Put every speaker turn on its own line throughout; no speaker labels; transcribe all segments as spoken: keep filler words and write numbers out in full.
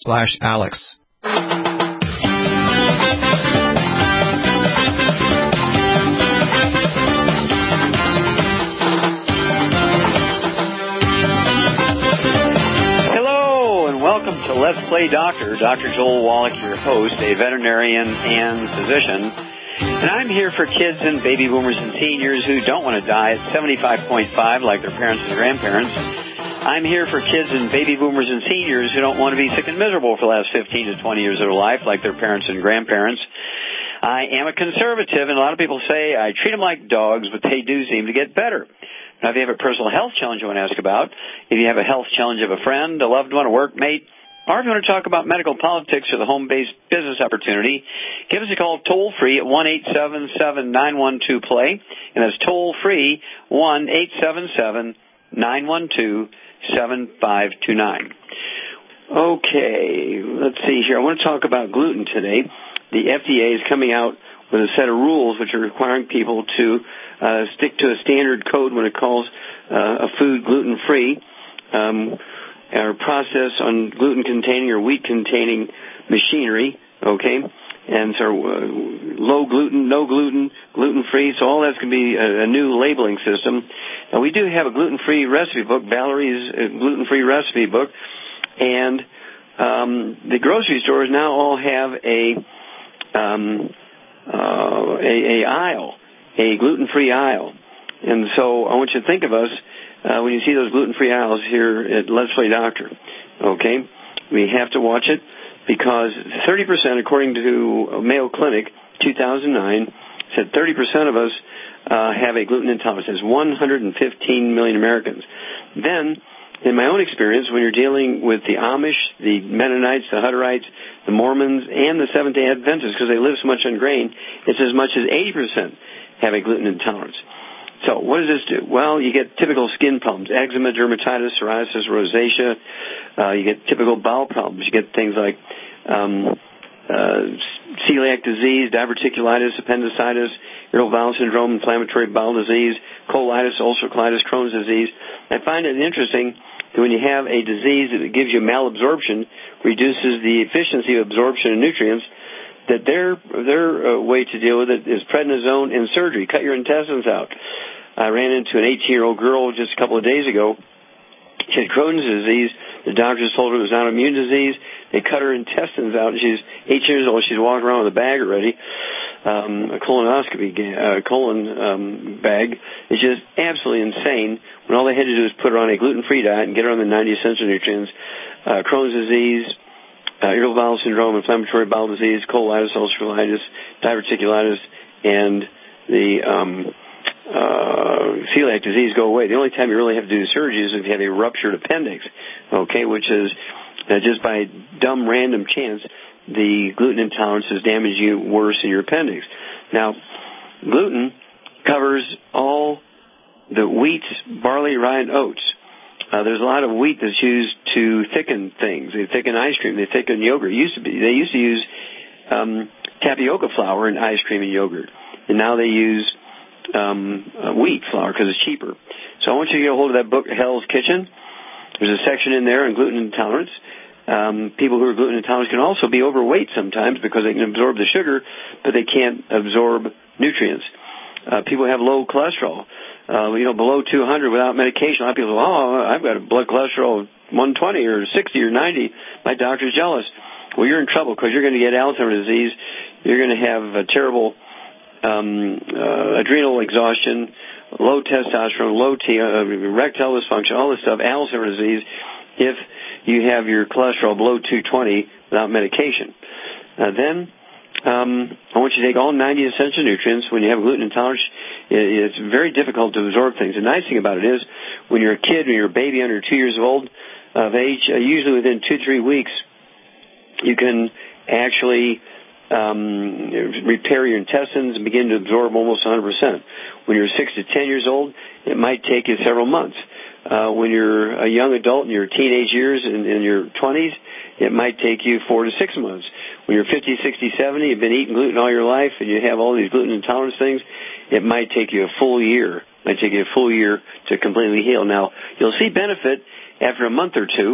slash Alex.
Welcome to Let's Play Doctor. Doctor Joel Wallach, your host, a veterinarian and physician. And I'm here for kids and baby boomers and seniors who don't want to die at seventy-five point five like their parents and grandparents. I'm here for kids and baby boomers and seniors who don't want to be sick and miserable for the last fifteen to twenty years of their life like their parents and grandparents. I am a conservative, and a lot of people say I treat them like dogs, but they do seem to get better. Now, if you have a personal health challenge you want to ask about, if you have a health challenge of a friend, a loved one, a workmate, or if you want to talk about medical politics or the home-based business opportunity, give us a call toll-free at one eight seven seven, nine one two, P L A Y, and that's toll-free one eight seven seven, nine one two, seven five two nine. Okay, let's see here. I want to talk about gluten today. The F D A is coming out with a set of rules which are requiring people to uh, stick to a standard code when it calls uh, a food gluten-free. Um, our process on gluten-containing or wheat-containing machinery, okay? And so uh, low gluten, no gluten, gluten-free, so all that's going to be a, a new labeling system. Now, we do have a gluten-free recipe book, Valerie's uh, gluten-free recipe book, and um, the grocery stores now all have a um, uh, a, a aisle, a gluten-free aisle. And so I want you to think of us uh, when you see those gluten-free aisles here at Let's Play Doctor, okay? We have to watch it because thirty percent, according to Mayo Clinic, two thousand nine, said thirty percent of us uh, have a gluten intolerance. That's one hundred fifteen million Americans. Then, in my own experience, when you're dealing with the Amish, the Mennonites, the Hutterites, the Mormons, and the Seventh-day Adventists, because they live so much on grain, it's as much as eighty percent have a gluten intolerance. So what does this do? Well, you get typical skin problems, eczema, dermatitis, psoriasis, rosacea. Uh, you get typical bowel problems. You get things like um, uh, celiac disease, diverticulitis, appendicitis, irritable bowel syndrome, inflammatory bowel disease, colitis, ulcerative colitis, Crohn's disease. I find it interesting that when you have a disease that gives you malabsorption, reduces the efficiency of absorption of nutrients, that their their uh, way to deal with it is prednisone and surgery. Cut your intestines out. I ran into an eighteen-year-old girl just a couple of days ago. She had Crohn's disease. The doctors told her it was not an immune disease. They cut her intestines out. She's eight years old. She's walking around with a bag already, um, a colonoscopy uh, colon um, bag. It's just absolutely insane when all they had to do is put her on a gluten-free diet and get her on the ninety essential nutrients. Uh, Crohn's disease, Uh, irritable bowel syndrome, inflammatory bowel disease, colitis, ulcerative colitis, diverticulitis, and the um, uh, celiac disease go away. The only time you really have to do surgery is if you have a ruptured appendix, okay, which is uh, just by dumb random chance, the gluten intolerance has damaged you worse in your appendix. Now, gluten covers all the wheat, barley, rye, and oats. Uh, there's a lot of wheat that's used to thicken things. They thicken ice cream. They thicken yogurt. It used to be, they used to use um, tapioca flour in ice cream and yogurt. And now they use um, uh, wheat flour because it's cheaper. So I want you to get a hold of that book, Hell's Kitchen. There's a section in there on gluten intolerance. Um, people who are gluten intolerant can also be overweight sometimes because they can absorb the sugar, but they can't absorb nutrients. Uh, people have low cholesterol. Uh, you know, below two hundred without medication. A lot of people say, oh, I've got a blood cholesterol of one twenty or sixty or ninety. My doctor's jealous. Well, you're in trouble because you're going to get Alzheimer's disease. You're going to have a terrible um, uh, adrenal exhaustion, low testosterone, low T, uh, erectile dysfunction, all this stuff, Alzheimer's disease, if you have your cholesterol below two twenty without medication. Uh, then Um, I want you to take all ninety essential nutrients. When you have gluten intolerance, it's very difficult to absorb things. The nice thing about it is when you're a kid, when you're a baby under two years old of age, uh, usually within two, three weeks, you can actually um, repair your intestines and begin to absorb almost one hundred percent. When you're six to ten years old, it might take you several months. Uh, when you're a young adult in your teenage years and in your twenties, it might take you four to six months. When you're fifty, sixty, seventy, you've been eating gluten all your life, and you have all these gluten intolerance things, it might take you a full year. It might take you a full year to completely heal. Now, you'll see benefit after a month or two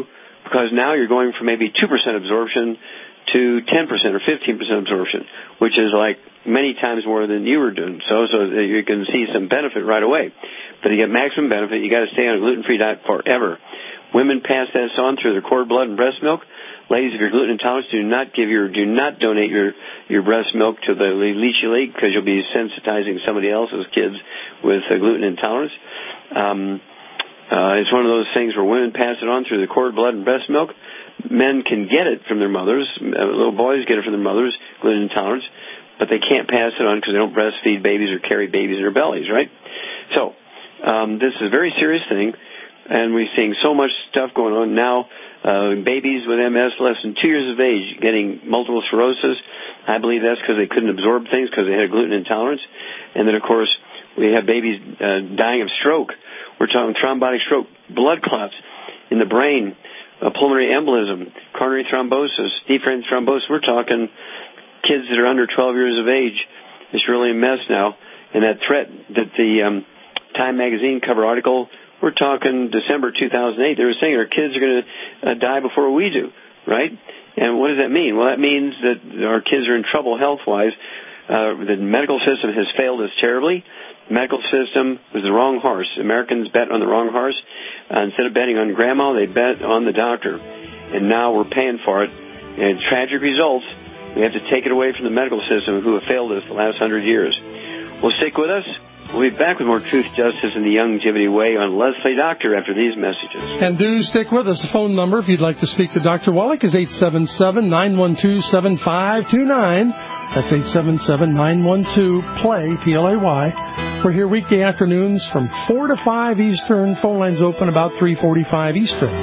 because now you're going from maybe two percent absorption to ten percent or fifteen percent absorption, which is like many times more than you were doing. So, so you can see some benefit right away. But to get maximum benefit, you got to stay on a gluten-free diet forever. Women pass this on through their cord blood and breast milk. Ladies, if you're gluten intolerant, do not give your, do not donate your, your breast milk to the leachy lake, because you'll be sensitizing somebody else's kids with uh, gluten intolerance. Um, uh, it's one of those things where women pass it on through the cord blood and breast milk. Men can get it from their mothers. Uh, little boys get it from their mothers, gluten intolerance, but they can't pass it on because they don't breastfeed babies or carry babies in their bellies, right? So um, this is a very serious thing, and we're seeing so much stuff going on now. Uh, babies with M S less than two years of age getting multiple sclerosis. I believe that's because they couldn't absorb things because they had a gluten intolerance. And then, of course, we have babies uh, dying of stroke. We're talking thrombotic stroke, blood clots in the brain, uh, pulmonary embolism, coronary thrombosis, deep vein thrombosis. We're talking kids that are under twelve years of age. It's really a mess now. And that threat that the um, Time magazine cover article, we're talking December two thousand eight. They were saying our kids are going to uh, die before we do, right? And what does that mean? Well, that means that our kids are in trouble health-wise. Uh, the medical system has failed us terribly. The medical system was the wrong horse. Americans bet on the wrong horse. Uh, instead of betting on grandma, they bet on the doctor. And now we're paying for it. And tragic results. We have to take it away from the medical system who have failed us the last hundred years. Well, stick with us. We'll be back with more Truth, Justice, and the Youngevity Way on Leslie Doctor after these messages.
And do stick with us. The phone number, if you'd like to speak to Doctor Wallach, is eight seven seven, nine one two, seven five two nine. That's eight seven seven, nine one two, PLAY, P L A Y. We're here weekday afternoons from four to five Eastern. Phone lines open about three forty-five Eastern.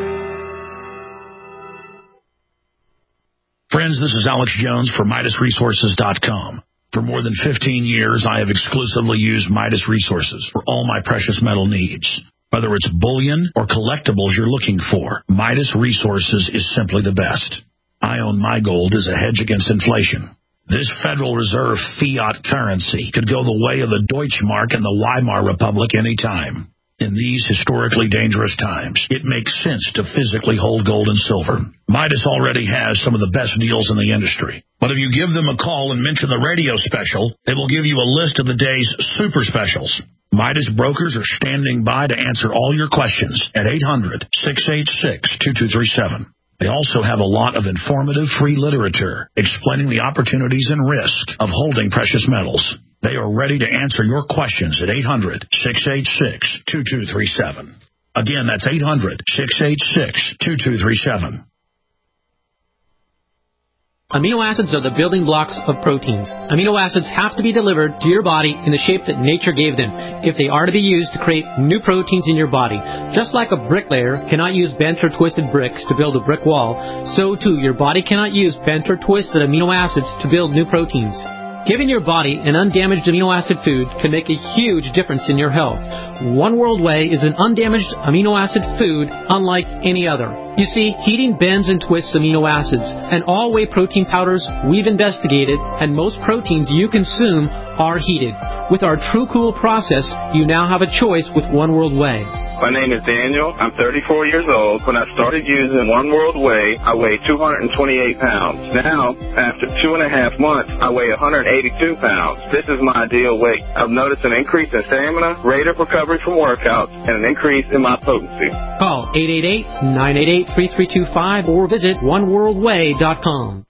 Friends, this is Alex Jones for Midas Resources dot com. For more than fifteen years, I have exclusively used Midas Resources for all my precious metal needs. Whether it's bullion or collectibles you're looking for, Midas Resources is simply the best. I own my gold as a hedge against inflation. This Federal Reserve fiat currency could go the way of the Deutschmark and the Weimar Republic any time. In these historically dangerous times, it makes sense to physically hold gold and silver. Midas already has some of the best deals in the industry. But if you give them a call and mention the radio special, they will give you a list of the day's super specials. Midas brokers are standing by to answer all your questions at eight hundred, six eight six, two two three seven. They also have a lot of informative free literature explaining the opportunities and risk of holding precious metals. They are ready to answer your questions at eight hundred, six eight six, two two three seven. Again, that's eight hundred, six eight six, two two three seven.
Amino acids are the building blocks of proteins. Amino acids have to be delivered to your body in the shape that nature gave them if they are to be used to create new proteins in your body. Just like a bricklayer cannot use bent or twisted bricks to build a brick wall, so too your body cannot use bent or twisted amino acids to build new proteins. Giving your body an undamaged amino acid food can make a huge difference in your health. One World Whey is an undamaged amino acid food unlike any other. You see, heating bends and twists amino acids, and all whey protein powders we've investigated and most proteins you consume are heated. With our True Cool process, you now have a choice with One World Whey.
My name is Daniel. I'm thirty-four years old. When I started using One World Whey, I weighed two hundred twenty-eight pounds. Now, after two and a half months, I weigh one hundred eighty-two pounds. This is my ideal weight. I've noticed an increase in stamina, rate of recovery from workouts, and an increase in my potency.
Call eight eight eight, nine eight eight, three three two five or visit one world whey dot com.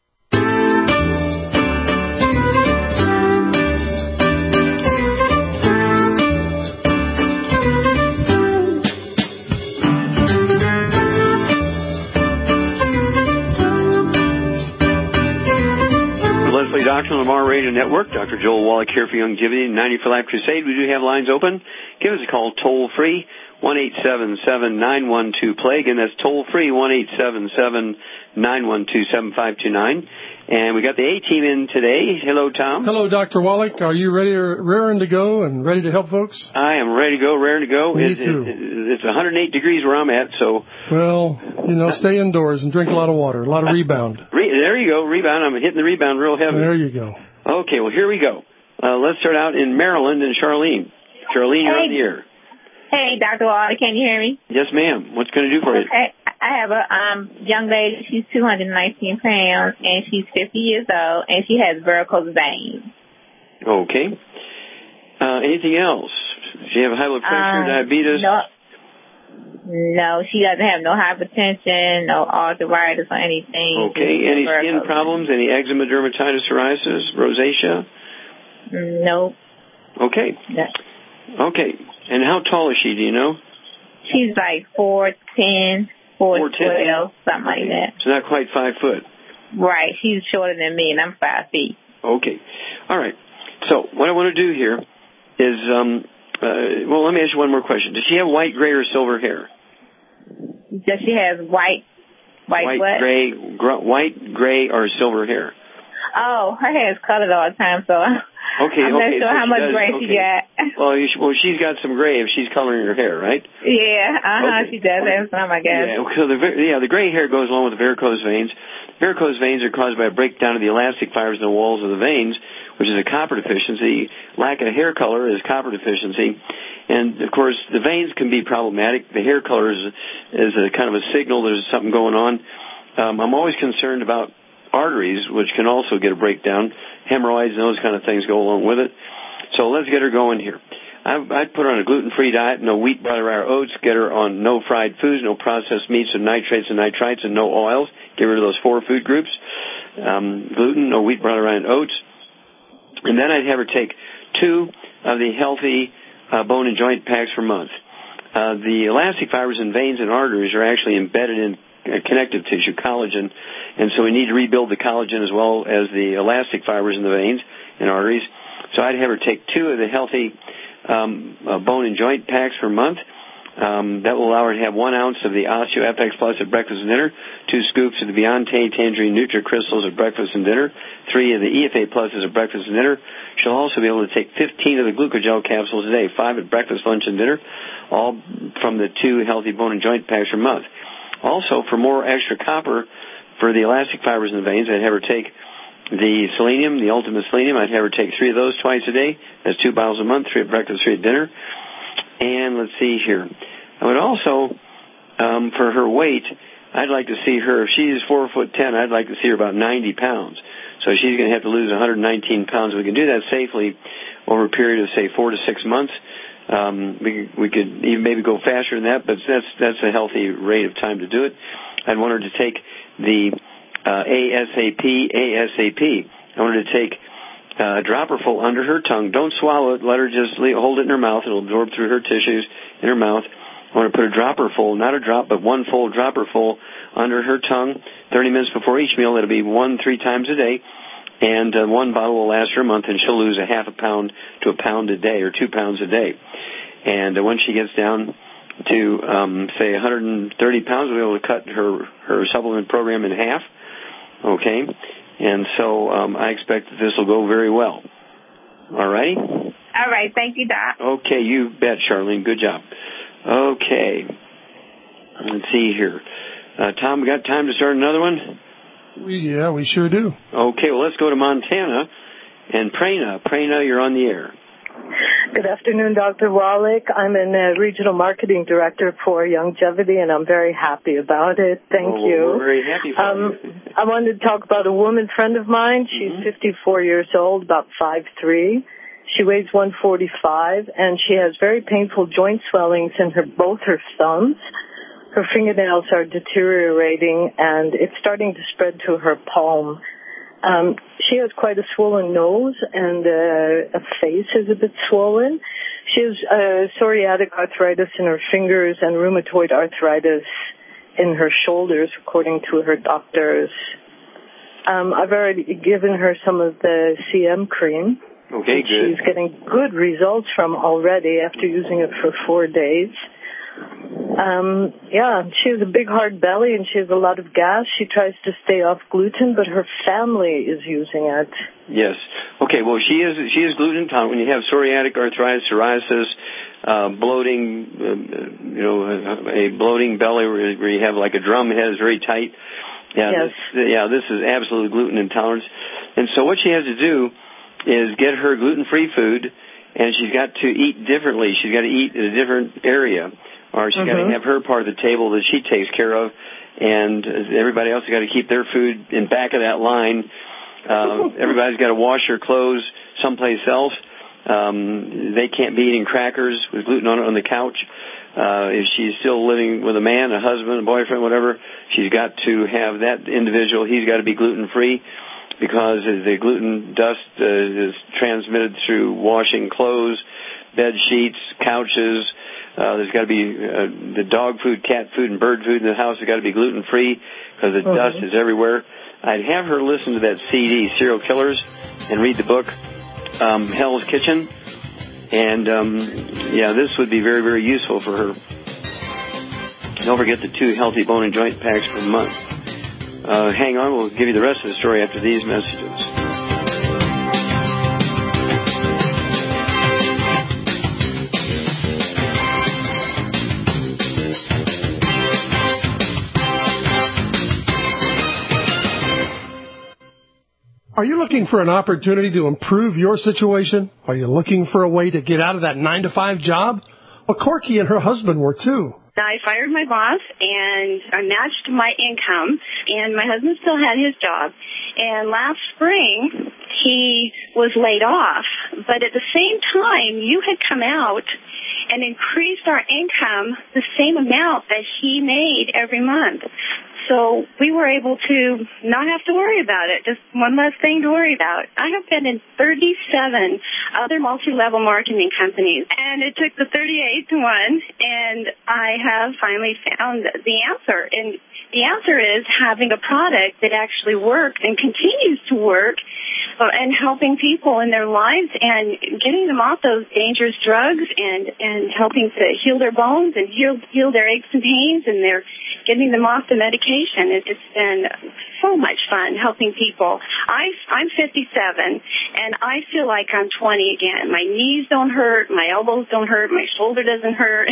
Doctor Lamar Radio Network, Doctor Joel Wallach here for Youngevity and ninety for Life Crusade. We do have lines open. Give us a call toll free, one eight seven seven, nine one two, play. Again, that's toll free, one eight seven seven, nine one two, seven five two nine. And we got the A-team in today. Hello, Tom.
Hello, Doctor Wallach. Are you ready, raring to go and ready to help folks?
I am ready to go, raring to go.
Me
it,
too.
It, it's one hundred eight degrees where I'm at, so...
Well, you know, stay indoors and drink a lot of water, a lot of rebound.
Re- there you go, rebound. I'm hitting the rebound real heavy.
There you go.
Okay, well, here we go. Uh, let's start out in Maryland and Charlene. Charlene, you're
hey.
on the air.
Hey, Doctor Waller, can you hear me?
Yes, ma'am. What's going to do for you?
Okay. I have a um young lady. She's two hundred nineteen pounds, and she's fifty years old, and she has varicose veins.
Okay. Uh, anything else? Does she have high blood pressure,
um,
diabetes?
No. No, she doesn't have no hypertension, no arthritis or anything.
Okay. Any skin problems? Any eczema, dermatitis, psoriasis, rosacea?
Nope.
Okay.
No.
Okay. And how tall is she, do you know?
She's like four ten, four twelve, something like that.
So not quite five foot.
Right. She's shorter than me, and I'm five feet.
Okay. All right. So what I want to do here is, um, uh, well, let me ask you one more question. Does she have white, gray, or silver hair?
Does she have white, white,
white
what?
Gray, gr- white, gray, or silver hair?
Oh, her hair is colored all the time, so
okay,
I'm not
okay,
sure
so
how much
does,
gray
okay.
she got.
Well, you should, well, she's got some gray if she's coloring her hair, right?
Yeah, uh-huh,
okay.
she does have some, I guess.
Yeah, so the, yeah, the gray hair goes along with the varicose veins. Varicose veins are caused by a breakdown of the elastic fibers in the walls of the veins, which is a copper deficiency. Lack of hair color is copper deficiency. And, of course, the veins can be problematic. The hair color is, is a kind of a signal there's something going on. Um, I'm always concerned about arteries, which can also get a breakdown. Hemorrhoids and those kind of things go along with it. So let's get her going here. I've, I'd put her on a gluten-free diet, no wheat, butter, or oats. Get her on no fried foods, no processed meats and nitrates and nitrites, and no oils. Get rid of those four food groups. Um, gluten, no wheat, butter, and oats. And then I'd have her take two of the healthy uh, bone and joint packs per month. Uh, the elastic fibers in veins and arteries are actually embedded in connective tissue, collagen, and so we need to rebuild the collagen as well as the elastic fibers in the veins and arteries. So I'd have her take two of the healthy um, uh, bone and joint packs per month. Um, that will allow her to have one ounce of the Osteo F X Plus at breakfast and dinner, two scoops of the Beyonte Tangerine Nutri Crystals at breakfast and dinner, three of the E F A Pluses at breakfast and dinner. She'll also be able to take fifteen of the Glucogel capsules a day, five at breakfast, lunch, and dinner, all from the two healthy bone and joint packs per month. Also, for more extra copper for the elastic fibers in the veins, I'd have her take the selenium, the ultimate selenium. I'd have her take three of those twice a day. That's two bottles a month, three at breakfast, three at dinner. And let's see here. I would also, um, for her weight, I'd like to see her, if she's four foot ten, I'd like to see her about ninety pounds. So she's going to have to lose one hundred nineteen pounds. We can do that safely over a period of, say, four to six months. Um, we, we could even maybe go faster than that, but that's that's a healthy rate of time to do it. I'd want her to take the uh, ASAP, ASAP. I want her to take uh, a dropper full under her tongue. Don't swallow it. Let her just leave, hold it in her mouth. It'll absorb through her tissues in her mouth. I want to put a dropper full, not a drop, but one full dropper full under her tongue thirty minutes before each meal. That'll be one three times a day. And uh, one bottle will last her a month, and she'll lose a half a pound to a pound a day or two pounds a day. And uh, when she gets down to, um, say, one hundred thirty pounds, we'll be able to cut her, her supplement program in half. Okay? And so um, I expect that this will go very well. All righty?
All right. Thank you, Doc.
Okay. You bet, Charlene. Good job. Okay. Let's see here. Uh, Tom, we got time to start another one?
We, yeah, we sure do.
Okay, well, let's go to Montana. And Prana, Prana, you're on the air.
Good afternoon, Doctor Wallach. I'm a uh, regional marketing director for Longevity, and I'm very happy about it. Thank
oh,
you.
We're very happy for
um,
you.
I wanted to talk about a woman friend of mine. She's mm-hmm. fifty-four years old, about five three. She weighs one forty-five, and she has very painful joint swellings in her both her thumbs. Her fingernails are deteriorating, and it's starting to spread to her palm. Um, she has quite a swollen nose, and uh, a face is a bit swollen. She has uh, psoriatic arthritis in her fingers and rheumatoid arthritis in her shoulders, according to her doctors. Um, I've already given her some of the C M cream.
Okay, good.
She's getting good results from already after using it for four days. Um, yeah, she has a big hard belly and she has a lot of gas. She tries to stay off gluten, but her family is using it.
Yes. Okay, well, she is she is gluten intolerant. When you have psoriatic arthritis, psoriasis, uh, bloating, uh, you know, a, a bloating belly where, where you have like a drum head is very tight. Yeah,
yes.
this, yeah, this is absolute gluten intolerance. And so what she has to do is get her gluten-free food and she's got to eat differently. She's got to eat in a different area, or she's mm-hmm. got to have her part of the table that she takes care of, and everybody else has got to keep their food in back of that line. Uh, everybody's got to wash their clothes someplace else. Um, they can't be eating crackers with gluten on it on the couch. Uh, if she's still living with a man, a husband, a boyfriend, whatever, she's got to have that individual. He's got to be gluten-free, because the gluten dust uh, is transmitted through washing clothes, bed sheets, couches. Uh, there's got to be uh, the dog food, cat food, and bird food in the house has got to be gluten-free, because the okay. dust is everywhere. I'd have her listen to that C D, Serial Killers, and read the book, um, Hell's Kitchen. And, um, yeah, this would be very, very useful for her. Don't forget the two healthy bone and joint packs per month. Uh, hang on, we'll give you the rest of the story after these messages.
Are you looking for an opportunity to improve your situation? Are you looking for a way to get out of that nine to five job? Well, Corky and her husband were too.
I fired my boss, and I matched my income, and my husband still had his job. And last spring, he was laid off. But at the same time, you had come out and increased our income the same amount that he made every month. So we were able to not have to worry about it, just one less thing to worry about. I have been in thirty-seven other multi-level marketing companies, and it took the thirty-eighth one, and I have finally found the answer. And the answer is having a product that actually works and continues to work, uh, and helping people in their lives and getting them off those dangerous drugs, and, and helping to heal their bones and heal, heal their aches and pains, and they're getting them off the medication. It's just been so much fun helping people. I, I'm fifty-seven, and I feel like I'm twenty again. My knees don't hurt, my elbows don't hurt, my shoulder doesn't hurt.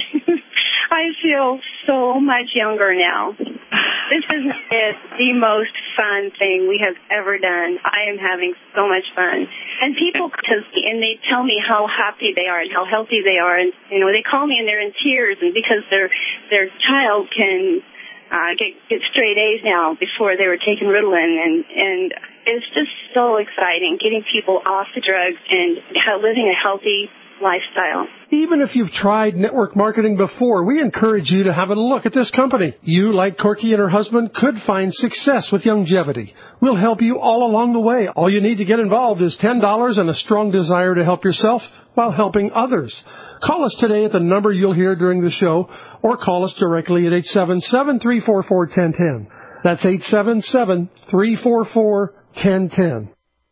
I feel so much younger now. This is the most fun thing we have ever done. I am having so much fun. And people come to me and they tell me how happy they are and how healthy they are. And, you know, they call me and they're in tears, and because their their child can uh, get, get straight A's now before they were taking Ritalin. And, and it's just so exciting getting people off the drugs and living a healthy lifestyle.
Even if you've tried network marketing before, we encourage you to have a look at this company. You, like Corky and her husband, could find success with Youngevity. We'll help you all along the way. All you need to get involved is ten dollars and a strong desire to help yourself while helping others. Call us today at the number you'll hear during the show, or call us directly at eight seven seven, three four four, one zero one zero. That's eight seven seven, three four four, one zero one zero.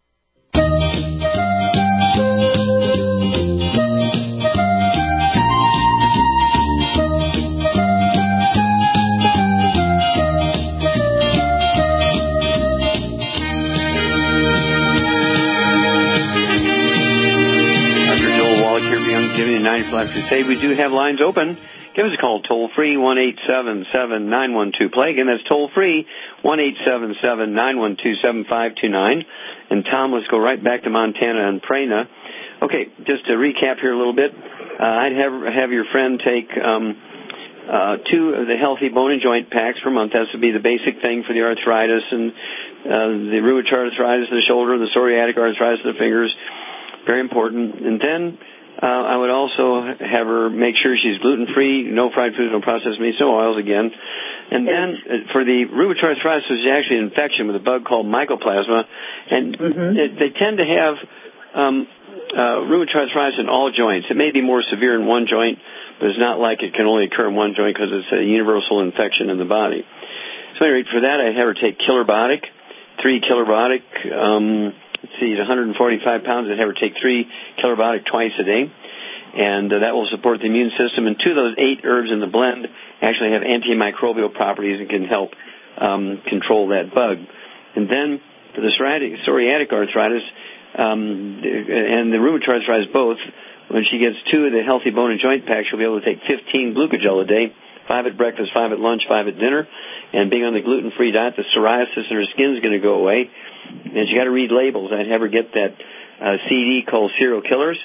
Youngevity ninety-five Crusade. We do have lines open. Give us a call toll-free, one eight seven seven, nine one two, play. Again, that's toll-free, one eight seven seven, nine one two, seven five two nine. And, Tom, let's go right back to Montana and Prana. Okay, just to recap here a little bit, uh, I'd have, have your friend take um, uh, two of the healthy bone and joint packs per month. That would be the basic thing for the arthritis and uh, the rheumatoid arthritis of the shoulder, the psoriatic arthritis of the fingers. Very important. And then Uh, I would also have her make sure she's gluten-free, no fried foods, no processed meats, no oils again. And then uh, for the rheumatoid arthritis, there's actually an infection with a bug called mycoplasma. And mm-hmm. they, they tend to have um, uh, rheumatoid arthritis in all joints. It may be more severe in one joint, but it's not like it can only occur in one joint because it's a universal infection in the body. So anyway, for that, I'd have her take Killerbiotic, three Killerbiotic, um let's see, one hundred forty-five pounds, and have her take three Killerbiotic twice a day. And uh, that will support the immune system. And two of those eight herbs in the blend actually have antimicrobial properties and can help um, control that bug. And then for the psoriatic, psoriatic arthritis um, and the rheumatoid arthritis both, when she gets two of the healthy bone and joint packs, she'll be able to take fifteen glucogel a day, five at breakfast, five at lunch, five at dinner. And being on the gluten-free diet, the psoriasis in her skin is going to go away. And she got to read labels. I'd have her get that uh, C D called Serial Killers,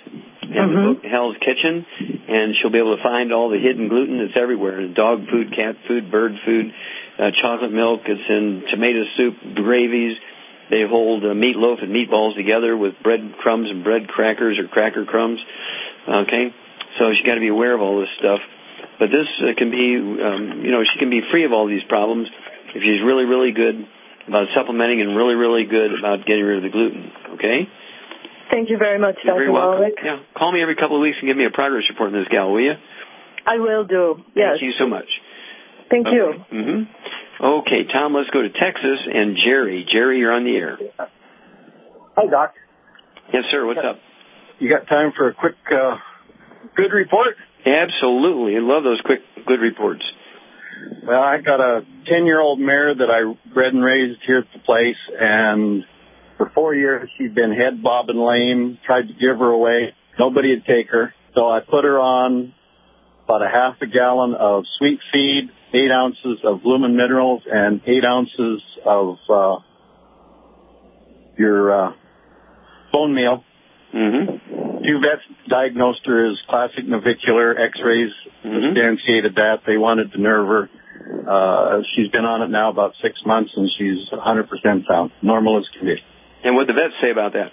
and
mm-hmm.
the book Hell's Kitchen, and she'll be able to find all the hidden gluten that's everywhere. Dog food, cat food, bird food, uh, chocolate milk. It's in tomato soup, gravies. They hold uh, meatloaf and meatballs together with bread crumbs and bread crackers or cracker crumbs. Okay? So she's got to be aware of all this stuff. But this uh, can be, um, you know, she can be free of all these problems if she's really, really good about supplementing and really, really good about getting rid of the gluten. Okay?
Thank you very much,
You're
Doctor
very welcome.
Wallach.
Yeah. Call me every couple of weeks and give me a progress report on this gal, will you?
I will do, yes.
Thank you so much.
Thank
okay.
you.
Mm-hmm. Okay, Tom, let's go to Texas and Jerry. Jerry, you're on the air.
Hi, Doc.
Yes, sir. What's up?
You got time for a quick uh, good report?
Absolutely. I love those quick good reports.
Well, I got a ten-year-old mare that I bred and raised here at the place, and for four years she'd been head bobbing lame, tried to give her away. Nobody would take her. So I put her on about a half a gallon of sweet feed, eight ounces of Lumen Minerals, and eight ounces of uh, your uh, bone meal.
Mm-hmm.
Two vets diagnosed her as classic navicular. X-rays
mm-hmm.
substantiated that. They wanted to nerve her. Uh, she's been on it now about six months, and she's one hundred percent sound, normal as can be.
And what did the vets say about that?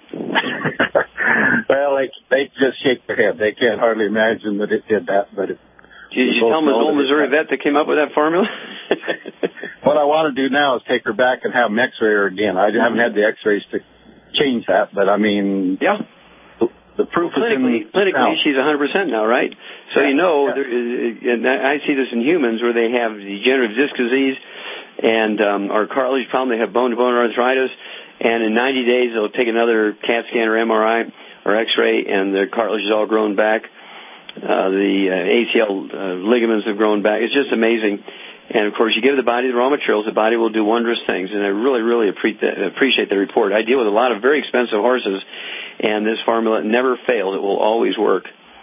Well, they they just shake their head. They can't hardly imagine that it did that, but it.
Did you tell them it was old Missouri vet that came up with that formula?
What I want to do now is take her back and have them X-ray her again. I haven't had the X-rays to change that, but I mean,
yeah.
The proof
clinically,
is in
clinically
now.
she's one hundred percent now, right? So
yeah,
you know,
yeah.
there is, and I see this in humans where they have degenerative disc disease and um, or cartilage problem. They have bone-to-bone arthritis, and in ninety days they'll take another CAT scan or M R I or X-ray, and their cartilage is all grown back. Uh, the uh, A C L uh, ligaments have grown back. It's just amazing. And, of course, you give the body the raw materials, the body will do wondrous things. And I really, really appreciate the report. I deal with a lot of very expensive horses, and this formula never fails. It will always work.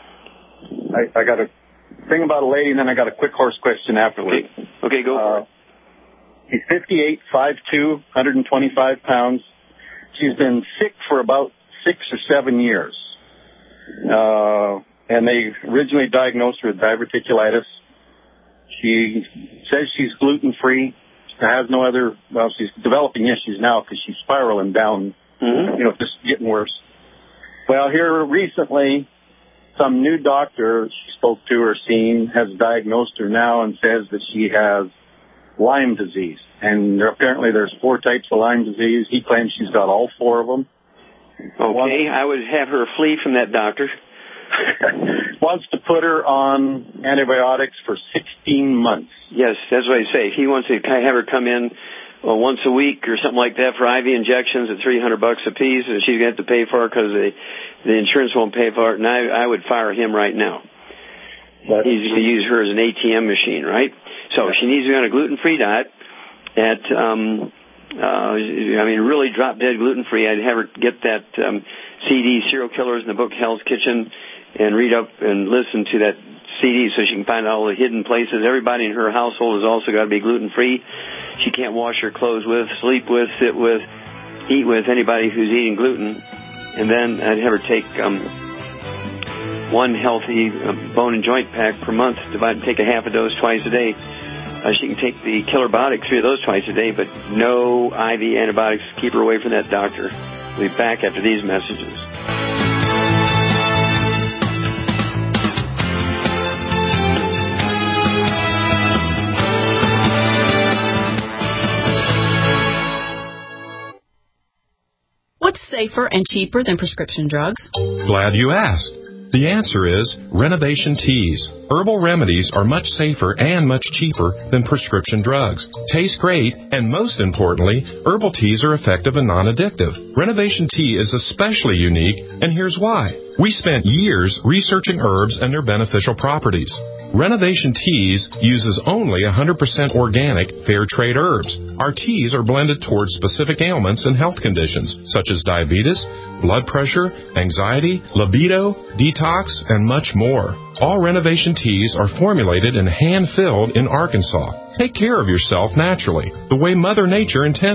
I, I got a thing about a lady, and then I got a quick horse question afterwards.
Okay, okay go for
uh,
it.
She's fifty-eight, five foot two, one hundred twenty-five pounds. She's been sick for about six or seven years. Uh, and they originally diagnosed her with diverticulitis. She says she's gluten-free. She has no other, well, she's developing issues now because she's spiraling down,
mm-hmm.
you know, just getting worse. Well, here recently, some new doctor she spoke to or seen has diagnosed her now and says that she has Lyme disease. And there, apparently there's four types of Lyme disease. He claims she's got all four of them.
Okay, One, I would have her flee from that doctor.
Wants to put her on antibiotics for sixteen months.
Yes, that's what I say. He wants to have her come in well, once a week or something like that for I V injections at three hundred bucks a piece, and she's going to have to pay for it because the, the insurance won't pay for it, and I, I would fire him right now. That's He's going to use her as an A T M machine, right? So yeah. She needs to be on a gluten-free diet at, um, uh, I mean, really drop-dead gluten-free. I'd have her get that um, C D, Serial Killers, in the book Hell's Kitchen, and read up and listen to that C D so she can find out all the hidden places. Everybody in her household has also got to be gluten-free. She can't wash her clothes with, sleep with, sit with, eat with anybody who's eating gluten. And then I'd have her take um, one healthy uh, bone and joint pack per month, divide and take a half a dose twice a day. Uh, she can take the Killer Biotic, three of those twice a day, but no I V antibiotics. Keep her away from that doctor. We'll be back after these messages.
What's safer and cheaper than prescription drugs?
Glad you asked. The answer is Renovation Teas. Herbal remedies are much safer and much cheaper than prescription drugs. Taste great, and most importantly, herbal teas are effective and non-addictive. Renovation Tea is especially unique, and here's why. We spent years researching herbs and their beneficial properties. Renovation Teas uses only one hundred percent organic, fair trade herbs. Our teas are blended towards specific ailments and health conditions, such as diabetes, blood pressure, anxiety, libido, detox, and much more. All Renovation Teas are formulated and hand-filled in Arkansas. Take care of yourself naturally, the way Mother Nature intended.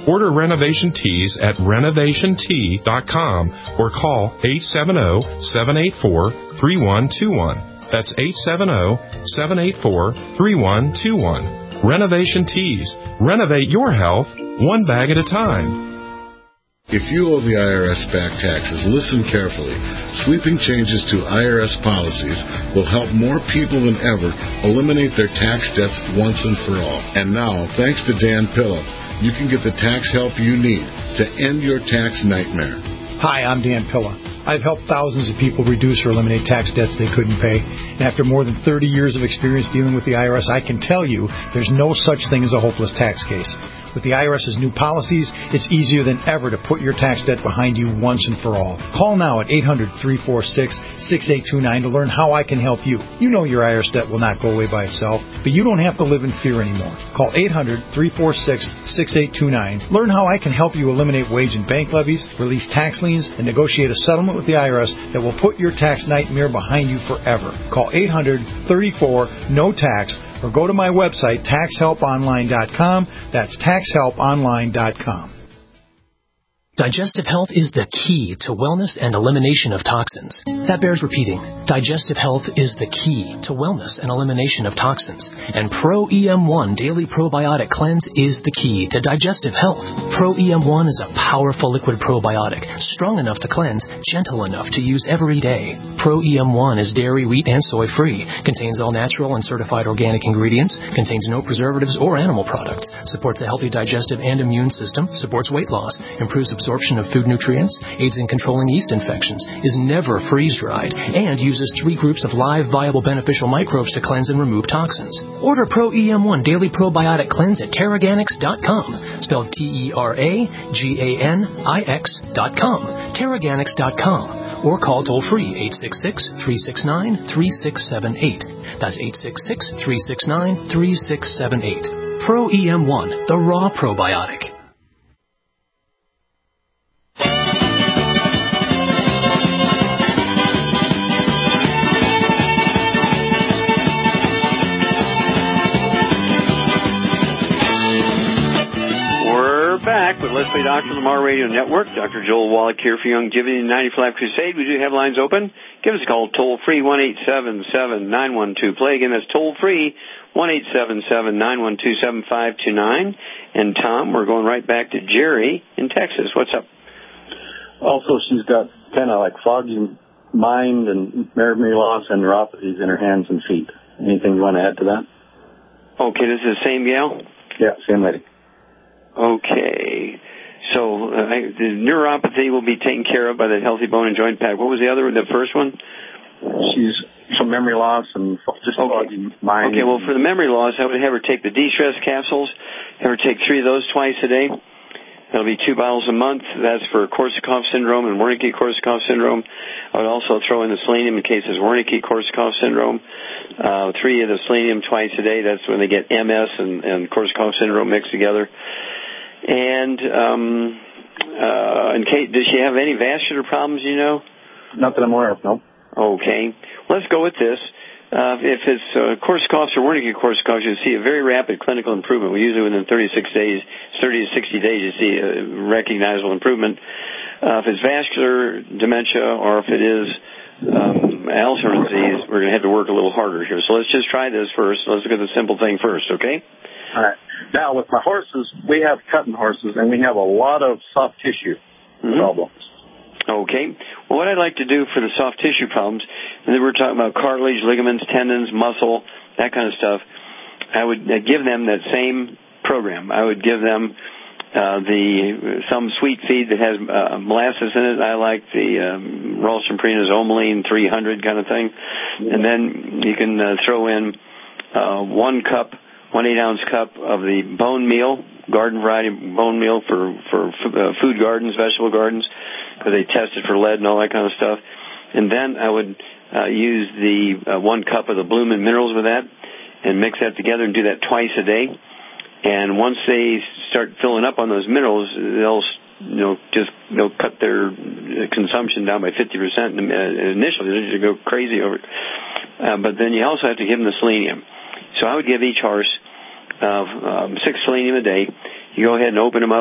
Order Renovation Teas at renovation tea dot com or call eight seven zero, seven eight four, three one two one. That's eight seven zero, seven eight four, three one two one. Renovation Teas. Renovate your health one bag at a time.
If you owe the I R S back taxes, listen carefully. Sweeping changes to I R S policies will help more people than ever eliminate their tax debts once and for all. And now, thanks to Dan Pilla, you can get the tax help you need to end your tax nightmare.
Hi, I'm Dan Pilla. I've helped thousands of people reduce or eliminate tax debts they couldn't pay. And after more than thirty years of experience dealing with the I R S, I can tell you there's no such thing as a hopeless tax case. With the I R S's new policies, it's easier than ever to put your tax debt behind you once and for all. Call now at eight hundred, three four six, six eight two nine to learn how I can help you. You know your I R S debt will not go away by itself, but you don't have to live in fear anymore. Call eight hundred, three four six, six eight two nine. Learn how I can help you eliminate wage and bank levies, release tax liens, and negotiate a settlement with the I R S that will put your tax nightmare behind you forever. Call eight hundred, thirty-four, N O T A X or go to my website, tax help online dot com. That's tax help online dot com.
Digestive health is the key to wellness and elimination of toxins. That bears repeating. Digestive health is the key to wellness and elimination of toxins. And Pro E M one Daily Probiotic Cleanse is the key to digestive health. Pro E M one is a powerful liquid probiotic, strong enough to cleanse, gentle enough to use every day. Pro E M one is dairy, wheat, and soy-free, contains all natural and certified organic ingredients, contains no preservatives or animal products, supports a healthy digestive and immune system, supports weight loss, improves absorption of food nutrients, aids in controlling yeast infections, is never freeze-dried, and uses three groups of live, viable, beneficial microbes to cleanse and remove toxins. Order Pro E M one Daily Probiotic Cleanse at Terraganix dot com, spelled T E R A G A N I X dot com, Terraganix dot com, or call toll-free eight six six, three six nine, three six seven eight. That's eight six six, three six nine, three six seven eight. Pro E M one, the raw probiotic.
Back with Leslie Doctor Lamar Radio Network. Doctor Joel Wallach here for Youngevity and ninety-five Life Crusade. We do have lines open. Give us a call toll free one eight seven seven, nine one two, play. Again, that's toll free one eight seven seven, nine one two, seven five two nine. And Tom, we're going right back to Jerry in Texas. What's up?
Also, she's got kind of like foggy mind and memory loss and neuropathies in her hands and feet. Anything you want to add to that?
Okay, this is the same gal?
Yeah, same lady.
Okay. So uh, I, the neuropathy will be taken care of by the Healthy Bone and Joint Pack. What was the other, the first one?
She's some memory loss and just
okay.
foggy mind.
Okay, well, for the memory loss, I would have her take the de-stress capsules, have her take three of those twice a day. That'll be two bottles a month. That's for Korsakoff syndrome and Wernicke-Korsakoff syndrome. I would also throw in the selenium in case it's Wernicke-Korsakoff syndrome. Uh, three of the selenium twice a day. That's when they get M S and, and Korsakoff syndrome mixed together. And um, uh, in case, does she have any vascular problems, you know?
Not that I'm aware of, no.
Okay. Let's go with this. Uh, if it's uh, Korsakoff's or Wernicke-Korsakoff's, you'll see a very rapid clinical improvement. We usually within thirty-six days, thirty to sixty days, you see a recognizable improvement. Uh, if it's vascular dementia or if it is um, Alzheimer's disease, we're going to have to work a little harder here. So let's just try this first. Let's look at the simple thing first, okay?
All right. Now, with my horses, we have cutting horses, and we have a lot of soft tissue mm-hmm. problems.
Okay. Well, what I'd like to do for the soft tissue problems, and then we're talking about cartilage, ligaments, tendons, muscle, that kind of stuff, I would give them that same program. I would give them uh, the some sweet feed that has uh, molasses in it. I like the um, Ralston Purina's Omeline three hundred kind of thing. And then you can uh, throw in uh, one cup, one eight-ounce cup of the bone meal, garden variety bone meal for, for uh, food gardens, vegetable gardens, because they tested for lead and all that kind of stuff. And then I would uh, use the uh, one cup of the Bloomin' Minerals with that and mix that together and do that twice a day. And once they start filling up on those minerals, they'll you know just you know cut their consumption down by fifty percent initially. They go crazy over it. Uh, but then you also have to give them the selenium. So I would give each horse uh, um, six selenium a day. You go ahead and open them up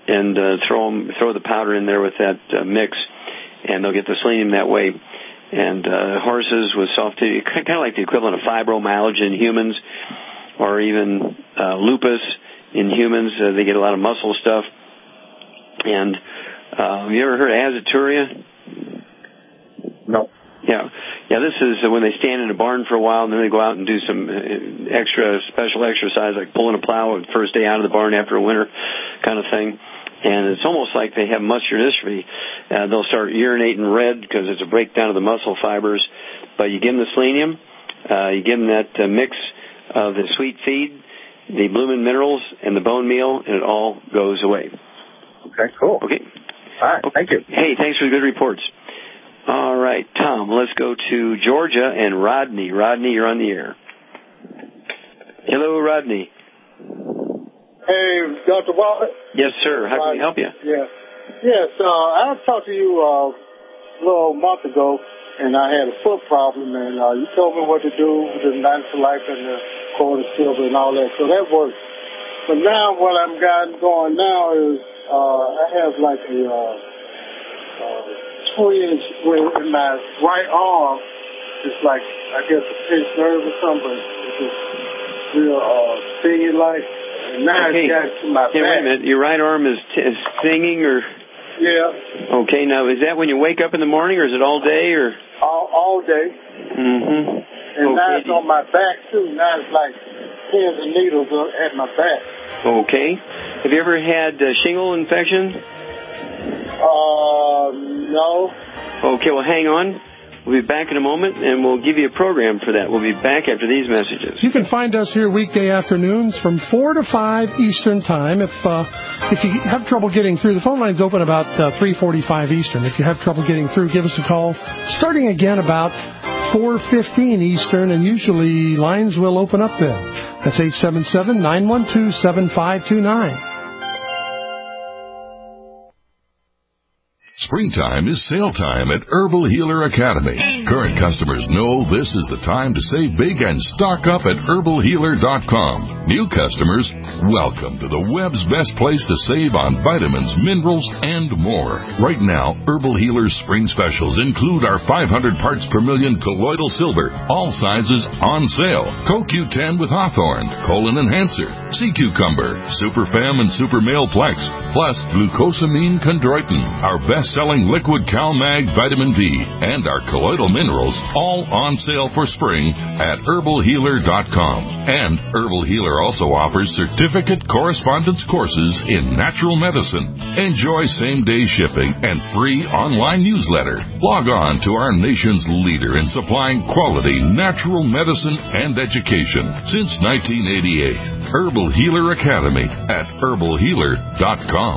and uh, throw 'em, throw the powder in there with that uh, mix, and they'll get the selenium that way. And uh, horses with soft tissue, kind of like the equivalent of fibromyalgia in humans, or even uh, lupus in humans. Uh, they get a lot of muscle stuff. And uh, have you ever heard of azoturia?
No.
Yeah. Yeah, this is uh, when they stand in a barn for a while, and then they go out and do some uh, extra special exercise, like pulling a plow the first day out of the barn after a winter kind of thing. And it's almost like they have muscular dystrophy. Uh, they'll start urinating red because it's a breakdown of the muscle fibers. But you give them the selenium, uh, you give them that uh, mix of the sweet feed, the bloomin' minerals, and the bone meal, and it all goes away.
Okay, cool.
Okay.
All right, thank you.
Hey, thanks for the good reports. All right, Tom, let's go to Georgia and Rodney. Rodney, you're on the air. Hello, Rodney.
Hey, Doctor Wallace.
Yes, sir. How can we help you?
Yeah. Yes, uh, I talked to you uh, a little month ago, and I had a foot problem, and uh, you told me what to do with the Nine-to-Life and the cortisone and all that, so that worked. But now what I'm got going now is uh, I have like a uh, uh, twinge in my right arm. It's like, I guess, a pinched nerve or something, but it's just real uh, stinging like. Now
okay.
It's got to my
hey,
back.
wait a minute. Your right arm is, t- is stinging, or?
Yeah.
Okay. Now, is that when you wake up in the morning, or is it all day, or?
All all day.
Mm-hmm.
And
okay.
now it's on my back too. Now it's like pins and needles at my back.
Okay. Have you ever had uh, shingle infection?
Uh, no.
Okay. Well, hang on. We'll be back in a moment, and we'll give you a program for that. We'll be back after these messages.
You can find us here weekday afternoons from four to five Eastern Time. If uh, if you have trouble getting through, the phone line's open about uh, three forty-five Eastern. If you have trouble getting through, give us a call starting again about four fifteen Eastern, and usually lines will open up then. That's eight seven seven, nine one two, seven five two nine.
Springtime is sale time at Herbal Healer Academy. Current customers know this is the time to save big and stock up at herbal healer dot com. New customers, welcome to the web's best place to save on vitamins, minerals, and more. Right now, Herbal Healer's spring specials include our five hundred parts per million colloidal silver, all sizes on sale. Co Q ten with Hawthorne, Colon Enhancer, Sea Cucumber, Super Fem and Super Male Plex, plus Glucosamine Chondroitin, our best-selling liquid CalMag Vitamin V, and our colloidal minerals, all on sale for spring at herbal healer dot com. And Herbal Healer also offers certificate correspondence courses in natural medicine. Enjoy same-day shipping and free online newsletter. Log on to our nation's leader in supplying quality natural medicine and education since nineteen eighty-eight. Herbal Healer Academy at herbal healer dot com.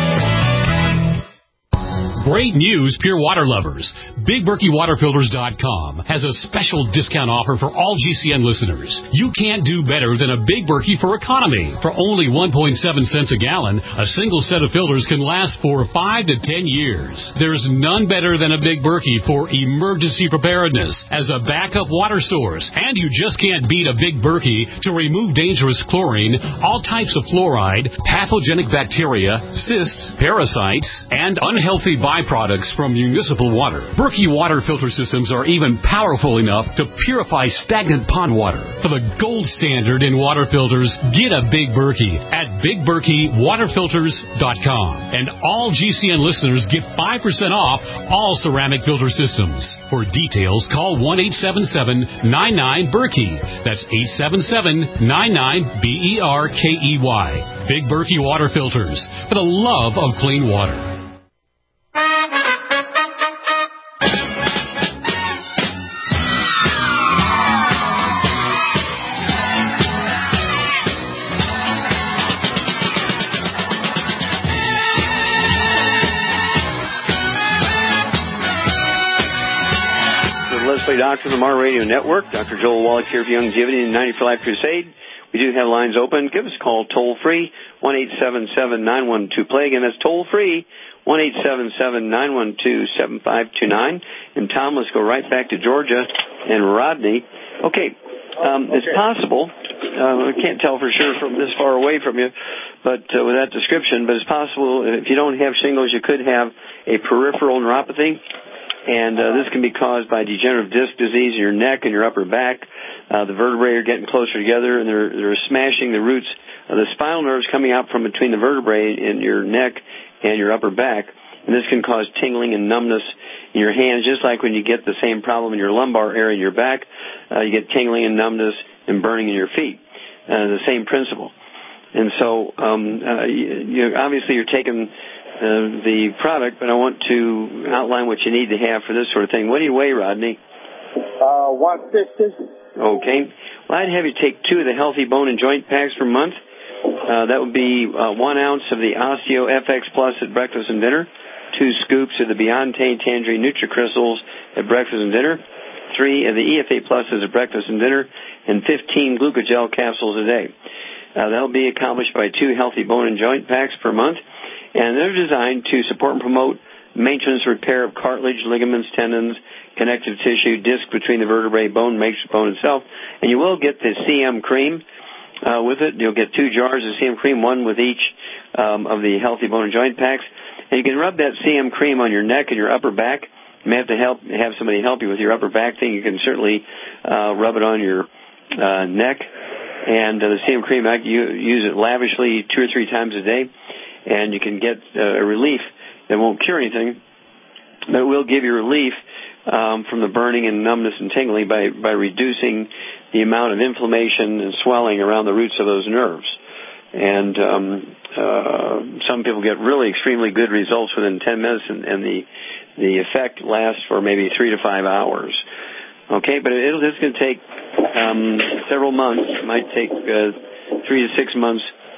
Great news, pure water lovers. Big Berkey Water Filters dot com has a special discount offer for all G C N listeners. You can't do better than a Big Berkey for economy. For only one point seven cents a gallon, a single set of filters can last for five to ten years. There's none better than a Big Berkey for emergency preparedness as a backup water source. And you just can't beat a Big Berkey to remove dangerous chlorine, all types of fluoride, pathogenic bacteria, cysts, parasites, and unhealthy byproducts from municipal water. Berkey water filter systems are even powerful enough to purify stagnant pond water. For the gold standard in water filters, get a Big Berkey at Big Berkey Water Filters dot com. And all G C N listeners get five percent off all ceramic filter systems. For details, call one eight seven seven, nine nine, Berkey. That's eight seven seven, nine nine, B E R K E Y. Big Berkey Water Filters, for the love of clean water.
Leslie Doctor, the Mar Radio Network. Doctor Joel Wallach here for Youngevity and ninety for Life Crusade. We do have lines open. Give us a call toll free, one eight seven seven, nine one two, play. Again, that's toll free, one eight seven seven, nine one two, seven five two nine. And Tom, let's go right back to Georgia and Rodney. Okay, um, okay. It's possible uh, I can't tell for sure from this far away from you, but uh, with that description. But it's possible if you don't have shingles, you could have a peripheral neuropathy, and uh, this can be caused by degenerative disc disease in your neck and your upper back. Uh, the vertebrae are getting closer together, and they're they're smashing the roots of the spinal nerves coming out from between the vertebrae in your neck and your upper back. And this can cause tingling and numbness in your hands, just like when you get the same problem in your lumbar area in your back. Uh, you get tingling and numbness and burning in your feet. Uh, the same principle. And so, um, uh, you, you obviously you're taking uh, the product, but I want to outline what you need to have for this sort of thing. What do you weigh, Rodney?
Uh, one fifty.
Okay. Well, I'd have you take two of the Healthy Bone and Joint Packs per month. Uh, that would be uh, one ounce of the Osteo F X Plus at breakfast and dinner, two scoops of the Beyonte Tangerine NutriCrystals at breakfast and dinner, three of the E F A Pluses at breakfast and dinner, and fifteen Glucogel capsules a day. Uh, that'll be accomplished by two Healthy Bone and Joint Packs per month, and they're designed to support and promote maintenance repair of cartilage, ligaments, tendons, connective tissue, disc between the vertebrae, bone, matrix bone itself. And you will get the C M cream uh, with it. You'll get two jars of C M cream, one with each um, of the Healthy Bone and Joint Packs. And you can rub that C M cream on your neck and your upper back. You may have to help have somebody help you with your upper back thing. You can certainly uh, rub it on your uh, neck. And uh, the C M cream, you use it lavishly two or three times a day, and you can get uh, a relief that won't cure anything, but it will give you relief um, from the burning and numbness and tingling by, by reducing the amount of inflammation and swelling around the roots of those nerves. And um, uh, some people get really extremely good results within ten minutes, and, and the the effect lasts for maybe three to five hours. Okay, but it'll, it's going to take um, several months. It might take uh, three to six months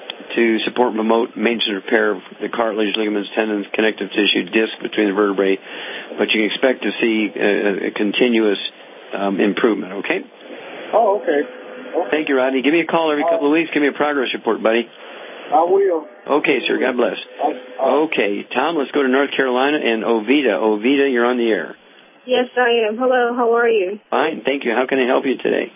to support and promote maintenance repair of the cartilage, ligaments, tendons, connective tissue, disc between the vertebrae. But you can expect to see a, a continuous um, improvement, okay?
Oh, okay. okay.
Thank you, Rodney. Give me a call every couple of weeks. Give me a progress report, buddy.
I will.
Okay, sir. God bless. Okay, Tom, let's go to North Carolina and Ovita. Ovita, you're on the air.
Yes, I am. Hello, how are you?
Fine, thank you. How can I help you today?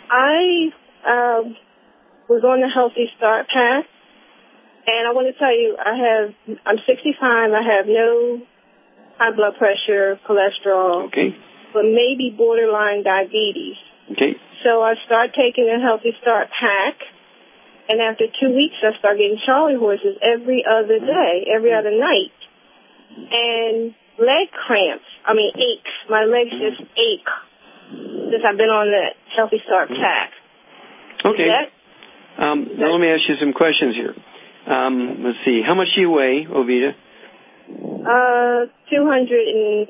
I uh, was on the Healthy Start path, and I want to tell you, I have, I'm sixty-five, I have no high blood pressure, cholesterol,
okay,
but maybe borderline diabetes.
Okay. So
I start taking the Healthy Start pack, and after two weeks, I start getting Charlie horses every other day, every other night. And leg cramps, I mean aches. My legs just ache since I've been on the Healthy Start pack.
Okay. Um, now let me ask you some questions here. Um, let's see. How much do you weigh, Ovita?
Uh, two hundred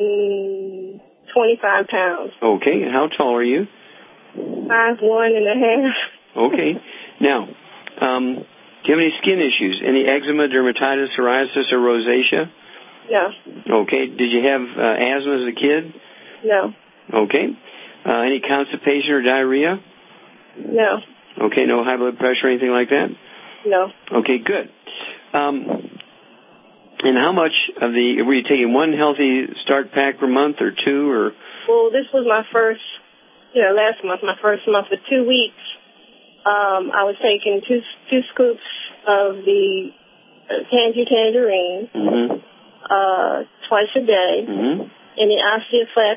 twenty-five pounds.
Okay. And how tall are you?
Five one and a half.
Okay. Now, um, do you have any skin issues? Any eczema, dermatitis, psoriasis, or rosacea?
No.
Okay. Did you have uh, asthma as a kid?
No.
Okay. Uh, any constipation or diarrhea?
No.
Okay. No high blood pressure or anything like that?
No.
Okay, good. Um, and how much of the, were you taking one Healthy Start pack per month or two? Or?
Well, this was my first, you know, last month, my first month for two weeks. Um, I was taking two two scoops of the uh, Tangy Tangerine
mm-hmm.
uh, twice a day,
mm-hmm.
and the OsteoFlex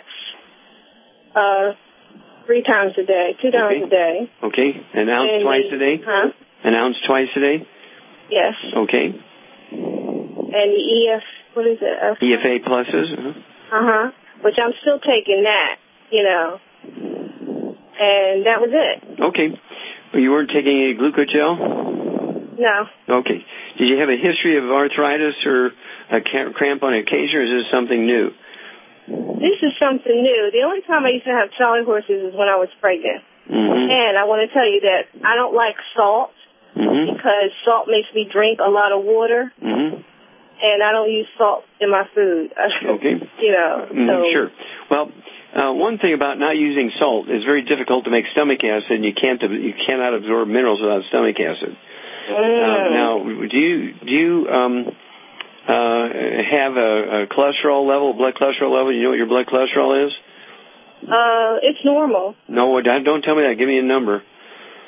uh, three times a day, two times
okay.
a day.
Okay, an ounce
and
twice
the,
a day?
Huh?
An ounce twice a day?
Yes.
Okay.
And the E F, what is it? Uh,
E F A pluses? Uh-huh.
Uh-huh. Which I'm still taking that, you know. And that was it.
Okay. Well, you weren't taking any glucogel?
No.
Okay. Did you have a history of arthritis or a cramp on occasion, or is this something new?
This is something new. The only time I used to have Charlie horses is when I was pregnant.
Mm-hmm.
And I want to tell you that I don't like salt
mm-hmm.
because salt makes me drink a lot of water.
Mm-hmm.
And I don't use salt in my food.
Okay.
You know.
Mm,
so.
Sure. Well, uh, one thing about not using salt is very difficult to make stomach acid, and you can't you cannot absorb minerals without stomach acid.
Mm.
Uh, now, do you do you um, uh, have a, a cholesterol level, blood cholesterol level? You know what your blood cholesterol is?
Uh, it's normal.
No, don't tell me that. Give me a number.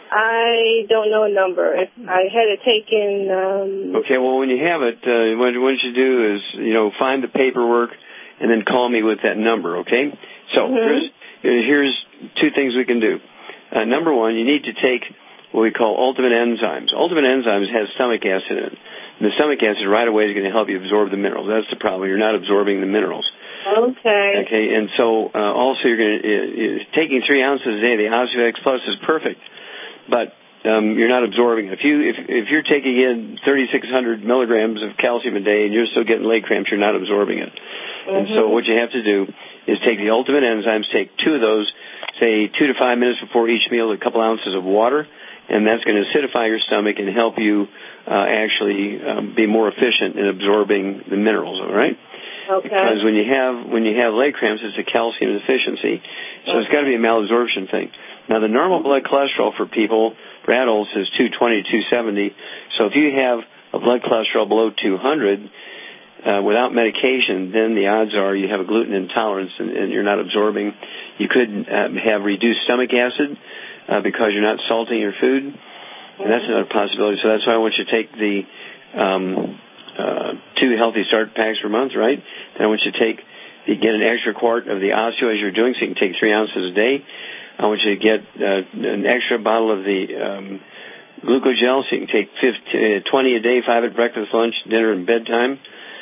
I don't know a number. I had it taken. Um,
okay, well, when you have it, uh, what, what you should do is, you know, find the paperwork and then call me with that number, okay? So mm-hmm. here's, here's two things we can do. Uh, number one, you need to take what we call ultimate enzymes. Ultimate enzymes has stomach acid in it. And the stomach acid right away is going to help you absorb the minerals. That's the problem. You're not absorbing the minerals.
Okay.
Okay, and so uh, also you're going to, uh, taking three ounces a day, the OsteoX Plus is perfect, but um, you're not absorbing it. If, you, if, if you're taking in thirty-six hundred milligrams of calcium a day and you're still getting leg cramps, you're not absorbing it. Mm-hmm. And so what you have to do is take the ultimate enzymes, take two of those, say two to five minutes before each meal, a couple ounces of water, and that's going to acidify your stomach and help you uh, actually um, be more efficient in absorbing the minerals, all right?
Okay.
Because when you have when you have leg cramps, it's a calcium deficiency, so okay. It's got to be a malabsorption thing. Now, the normal blood cholesterol for people, for adults, is two twenty to two seventy. So if you have a blood cholesterol below two hundred uh, without medication, then the odds are you have a gluten intolerance and, and you're not absorbing. You could uh, have reduced stomach acid uh, because you're not salting your food, and that's another possibility. So that's why I want you to take the um, uh, two healthy start packs per month, right? And I want you to take, you get an extra quart of the Osteo as you're doing, so you can take three ounces a day. I want you to get uh, an extra bottle of the um, glucogel, so you can take fifty, uh, twenty a day, five at breakfast, lunch, dinner, and bedtime.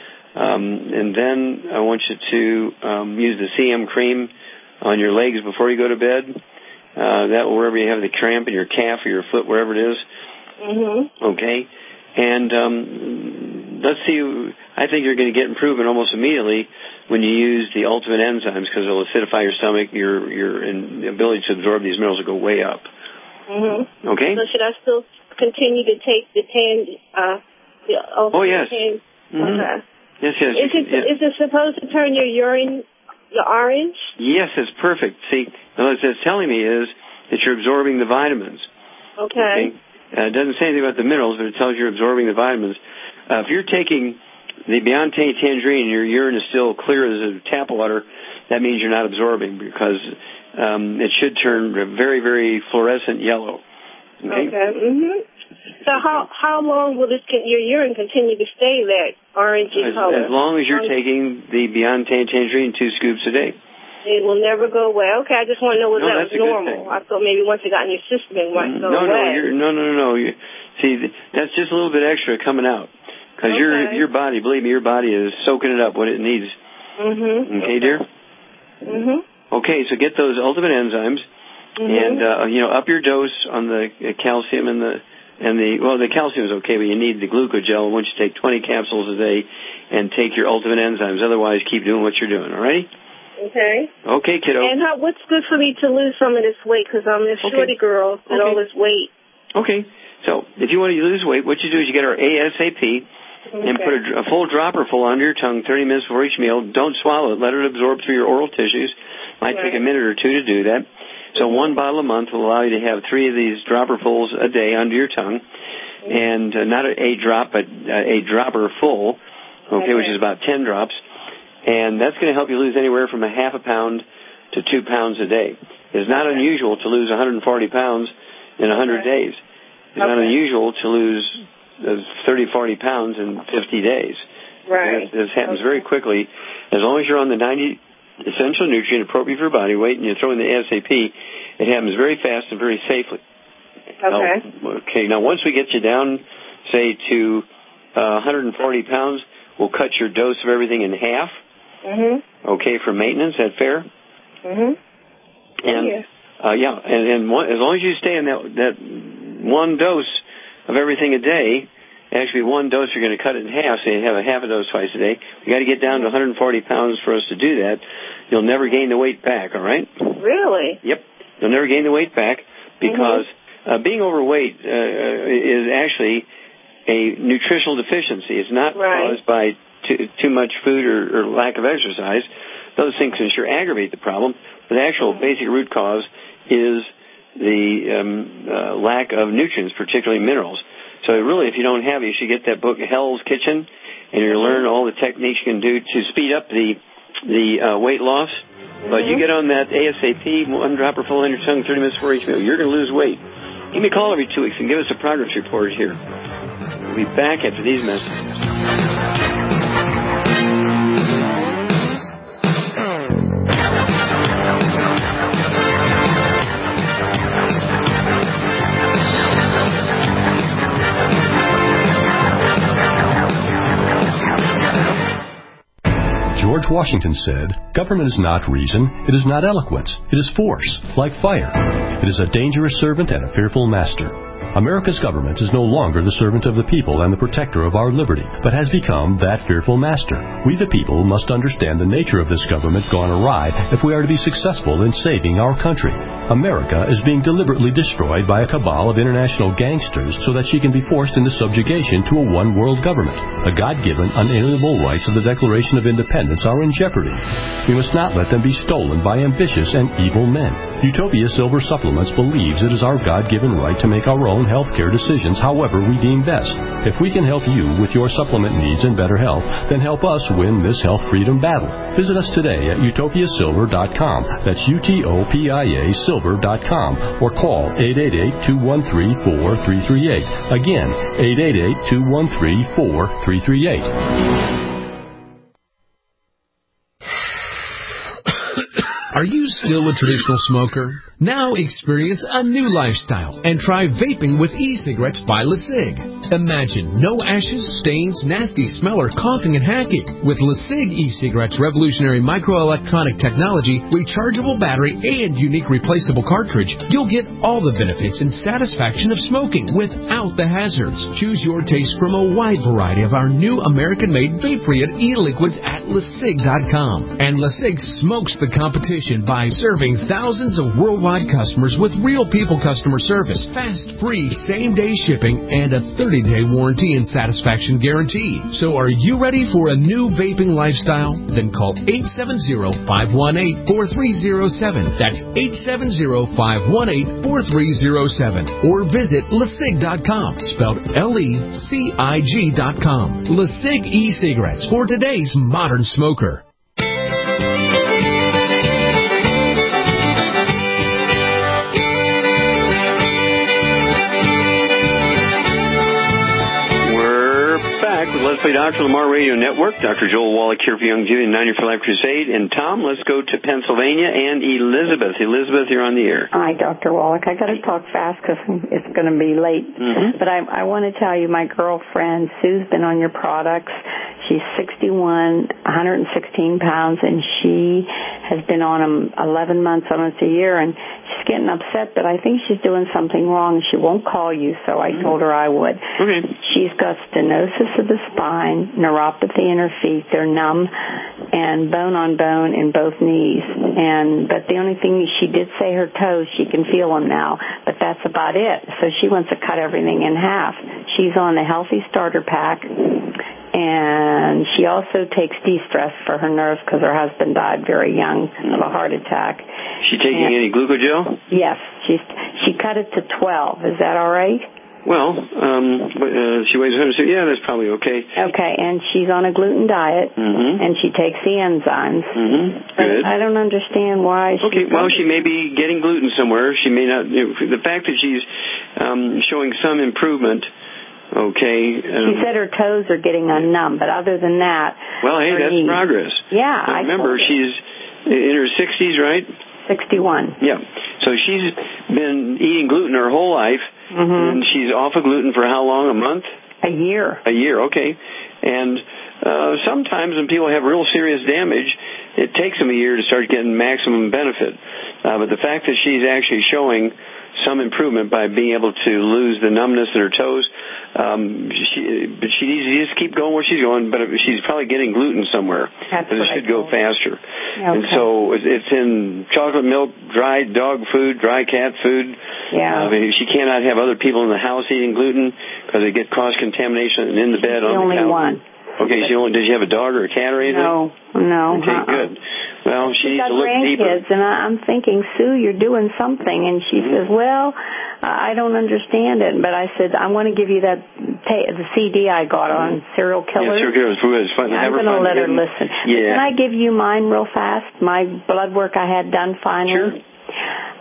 Um, and then I want you to um, use the C M cream on your legs before you go to bed. Uh, that wherever you have the cramp in your calf or your foot, wherever it is.
Mm-hmm.
Okay. And um, let's see, I think you're going to get improvement almost immediately when you use the ultimate enzymes because it'll acidify your stomach. Your your and the ability to absorb these minerals will go way up.
Mm-hmm.
Okay?
So should I still continue to take the ten, uh, the ultimate
oh, yes.
ten?
Mm-hmm.
Okay.
Yes, yes.
Is it,
yeah.
is it supposed to turn your urine your orange?
Yes, it's perfect. See, what it's telling me is that you're absorbing the vitamins.
Okay.
okay? Uh, it doesn't say anything about the minerals, but it tells you you're absorbing the vitamins. Uh, if you're taking the Beyonte Tangerine and your urine is still clear as tap water, that means you're not absorbing because um, it should turn very, very fluorescent yellow. Okay.
okay. Mm-hmm. So how how long will this your urine continue to stay that orangey
as,
color?
As long as you're um, taking the Beyonte Tangerine two scoops a day.
It will never go away. Okay, I just want to know whether
no,
that was normal. I thought maybe once it got in your system, it might go
no,
away.
No, you're, no, no, no, no. You, see, that's just a little bit extra coming out because
okay.
your your body, believe me, your body is soaking it up what it needs.
Mm-hmm.
Okay, dear.
Mm-hmm.
Okay, so get those ultimate enzymes mm-hmm. and uh, you know up your dose on the calcium and the and the well the calcium is okay, but you need the glucogel. Once you take twenty capsules a day and take your ultimate enzymes, otherwise keep doing what you're doing. All right.
Okay.
Okay, kiddo.
And how, what's good for me to lose some of this weight? Because I'm this shorty
okay.
girl with
okay.
all this weight.
Okay. So if you want to lose weight, what you do is you get our A S A P okay. and put a, a full dropper full under your tongue thirty minutes before each meal. Don't swallow it. Let it absorb through your oral tissues. Might right. take a minute or two to do that. So mm-hmm. one bottle a month will allow you to have three of these dropperfuls a day under your tongue. Mm-hmm. And uh, not a, a drop, but uh, a dropper full, okay, okay, which is about ten drops. And that's going to help you lose anywhere from a half a pound to two pounds a day. It's not okay. unusual to lose one hundred forty pounds in one hundred okay. days. It's okay. not unusual to lose thirty, forty pounds in fifty days.
Right.
This, this happens
okay.
very quickly. As long as you're on the ninety essential nutrient appropriate for your body weight and you throw in the A S A P, it happens very fast and very safely.
Okay.
Now, okay. Now, once we get you down, say, to uh, one hundred forty pounds, we'll cut your dose of everything in half.
Mm-hmm.
Okay, for maintenance, is that fair?
Mm-hmm.
And,
yeah.
Uh, yeah, and, and one, as long as you stay in that that one dose of everything a day, actually one dose you're going to cut it in half, so you have a half a dose twice a day. You got to get down to one hundred forty pounds for us to do that. You'll never gain the weight back, all right?
Really?
Yep. You'll never gain the weight back because mm-hmm. uh, being overweight uh, is actually a nutritional deficiency. It's not
right.
caused by Too, too much food or, or lack of exercise. Those things can sure aggravate the problem, but the actual basic root cause is the um, uh, lack of nutrients, particularly minerals. So really, if you don't have it, you should get that book, Hell's Kitchen, and you'll learn all the techniques you can do to speed up the the uh, weight loss. But you get on that A S A P, one dropper full on your tongue, thirty minutes before each meal, you're going to lose weight. Give me a call every two weeks and give us a progress report here. We'll be back after these messages.
George Washington said, "Government is not reason, it is not eloquence, it is force, like fire. It is a dangerous servant and a fearful master." America's government is no longer the servant of the people and the protector of our liberty, but has become that fearful master. We the people must understand the nature of this government gone awry if we are to be successful in saving our country. America is being deliberately destroyed by a cabal of international gangsters so that she can be forced into subjugation to a one-world government. The God-given, unalienable rights of the Declaration of Independence are in jeopardy. We must not let them be stolen by ambitious and evil men. Utopia Silver Supplements believes it is our God-given right to make our own healthcare decisions however we deem best. If we can help you with your supplement needs and better health, then help us win this health freedom battle. Visit us today at utopia silver dot com. That's U T O P I A silver dot com or call eight eight eight, two one three, four three three eight. Again, eight eight eight, two one three, four three three eight.
Are you still a traditional smoker? Now experience a new lifestyle and try vaping with e-cigarettes by LeSig. Imagine no ashes, stains, nasty smell, or coughing and hacking. With LeSig e-cigarettes' revolutionary microelectronic technology, rechargeable battery, and unique replaceable cartridge, you'll get all the benefits and satisfaction of smoking without the hazards. Choose your taste from a wide variety of our new American-made vape-free e-liquids at LeSig dot com. And LeSig smokes the competition by serving thousands of worldwide customers with real people customer service, fast, free, same-day shipping, and a thirty-day warranty and satisfaction guarantee. So are you ready for a new vaping lifestyle? Then call eight seven zero, five one eight, four three zero seven. That's eight seven zero, five one eight, four three zero seven. Or visit LeSig dot com, spelled L E C I G dot com. LeSig e-cigarettes for today's modern smoker.
Let's Play Doctor Lamar Radio Network. Doctor Joel Wallach here for Youngevity and ninety for Life Crusade. And Tom, let's go to Pennsylvania and Elizabeth. Elizabeth, you're on the air.
Hi, Doctor Wallach. I got to talk fast because it's going to be late. Mm-hmm. But I, I want to tell you, my girlfriend Sue's been on your products. She's sixty-one, one hundred sixteen pounds, and she has been on them eleven months, almost a year, and she's getting upset that I think she's doing something wrong. She won't call you, so I mm-hmm. told her I would.
Okay.
She's got stenosis of the spine, neuropathy in her feet. They're numb, and bone on bone in both knees. And but the only thing, she did say her toes, she can feel them now, but that's about it. So she wants to cut everything in half. She's on the Healthy Starter Pack. And she also takes de-stress for her nerves because her husband died very young of a heart attack.
She taking and, any glucogel?
Yes. She's, she cut it to twelve. Is that all right?
Well, um, uh, she weighs one hundred. Yeah, that's probably okay.
Okay, and she's on a gluten diet,
mm-hmm.
and she takes the enzymes.
Mm-hmm. Good.
I don't understand why.
Okay, well, she may be getting gluten somewhere. She may not. You know, the fact that she's um, showing some improvement. Okay. Um,
she said her toes are getting unnumb, but other than that...
Well, hey, that's knees. Progress.
Yeah,
now,
I
remember, she's in her sixties, right?
sixty-one.
Yeah. So she's been eating gluten her whole life,
mm-hmm.
and she's off of gluten for how long? A month?
A year.
A year, okay. And uh, sometimes when people have real serious damage, it takes them a year to start getting maximum benefit. Uh, but the fact that she's actually showing some improvement by being able to lose the numbness in her toes. Um, she, but she needs to just keep going where she's going, but she's probably getting gluten somewhere.
That's
but it should go faster.
Okay.
And so it's in chocolate milk, dry dog food, dry cat food.
Yeah.
Uh, she cannot have other people in the house eating gluten because they get cross-contamination and in the bed
she's
on the couch.
The only one.
Okay, she only, did she have a dog or a cat or anything?
No, no.
Okay,
uh-uh.
good. Well, she
She's
needs
got
to look deeper.
grandkids, and I, I'm thinking, Sue, you're doing something. And she mm-hmm. says, well, I don't understand it. But I said, I want to give you that ta- the C D I got on mm-hmm. serial killers.
Yeah, serial killers. It's fun.
I'm going to let her listen.
Yeah.
Can I give you mine real fast? My blood work I had done finally.
Sure.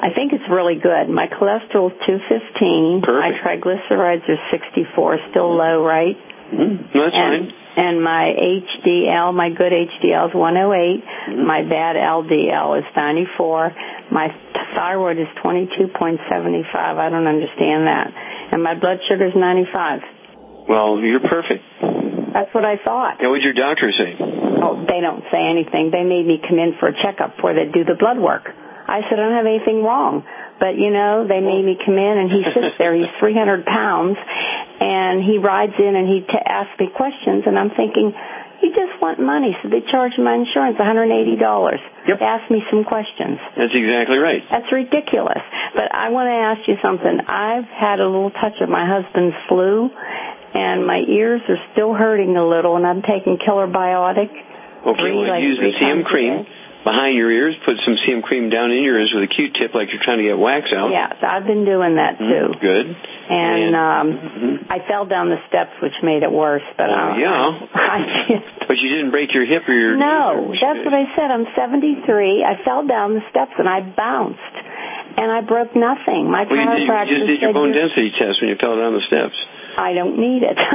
I think it's really good. My cholesterol is two fifteen.
Perfect.
My triglycerides are sixty-four, still low, right?
Mm-hmm. No, that's
and,
fine.
And my H D L, my good H D L is one oh eight. Mm-hmm. My bad L D L is ninety-four. My thyroid is twenty-two point seven five. I don't understand that. And my blood sugar is ninety-five.
Well, you're perfect.
That's what I thought.
Yeah, what did your doctor say?
Oh, they don't say anything. They made me come in for a checkup before they do the blood work. I said, I don't have anything wrong. But, you know, they made me come in, and he sits there. He's three hundred pounds, and he rides in, and he t- asks me questions, and I'm thinking, you just want money. So they charge my insurance one hundred eighty dollars.
Yep.
Ask me some questions.
That's exactly right.
That's ridiculous. But I want to ask you something. I've had a little touch of my husband's flu, and my ears are still hurting a little, and I'm taking Killer Biotic.
Okay,
three,
well,
like
use the C M cream behind your ears. Put some C M cream down in your ears with a Q-tip like you're trying to get wax out.
Yeah, I've been doing that, too.
Mm, good.
And, and um, mm-hmm. I fell down the steps, which made it worse. But
oh,
uh,
yeah.
I just...
But you didn't break your hip or your
No,
knee.
that's what I said. I'm seventy-three. I fell down the steps, and I bounced. And I broke nothing. My
well,
chiropractor
you just did your bone
you're...
density test when you fell down the steps.
I don't need it.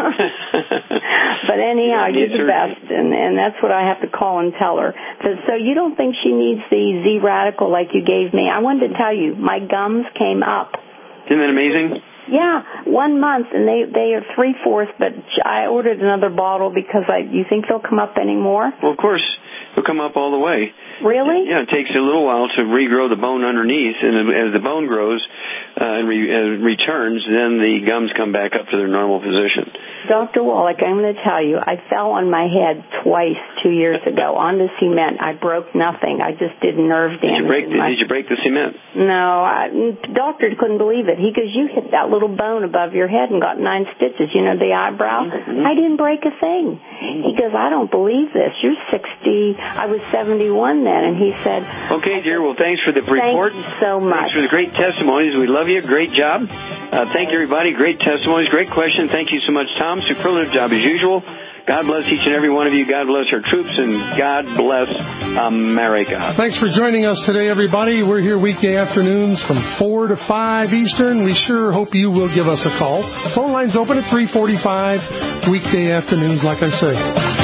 But anyhow, you're the best, and, and that's what I have to call and tell her. So, so you don't think she needs the Z-Radical like you gave me? I wanted to tell you, my gums came up.
Isn't that amazing?
Yeah, one month, and they they are three-fourths, but I ordered another bottle because I. You think they'll come up anymore?
Well, of course. They'll come up all the way.
Really?
Yeah, it takes a little while to regrow the bone underneath, and as the bone grows uh, and re- uh, returns, then the gums come back up to their normal position.
Doctor Wallach, I'm going to tell you, I fell on my head twice two years ago on the cement. I broke nothing. I just did nerve damage.
Did you break the,
my...
did you break the cement?
No, I, doctor couldn't believe it. He goes, you hit that little bone above your head and got nine stitches. You know, the eyebrow? Mm-hmm. I didn't break a thing. He goes, I don't believe this. You're sixty. I was seventy-one then, and he said...
Okay, dear. Well, thanks for the report.
Thank you so much.
Thanks for the great testimonies. We love you. Great job. Uh, thank you, everybody. Great testimonies. Great question. Thank you so much, Tom. Superlative job as usual. God bless each and every one of you. God bless our troops, and God bless America.
Thanks for joining us today, everybody. We're here weekday afternoons from four to five Eastern. We sure hope you will give us a call. Phone lines open at three forty-five weekday afternoons, like I say.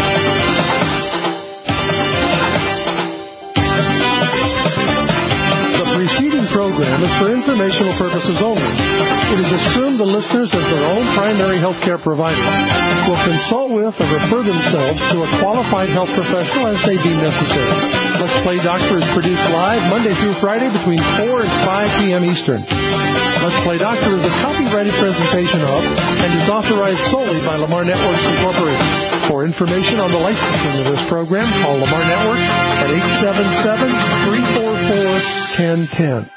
The preceding program is for informational purposes only. It is assumed the listeners, as their own primary health care provider, will consult with or refer themselves to a qualified health professional as they deem necessary. Let's Play Doctor is produced live Monday through Friday between four and five p.m. Eastern. Let's Play Doctor is a copyrighted presentation of and is authorized solely by Lamar Networks Incorporated. For information on the licensing of this program, call Lamar Networks at eight seven seven, three four four, one zero one zero.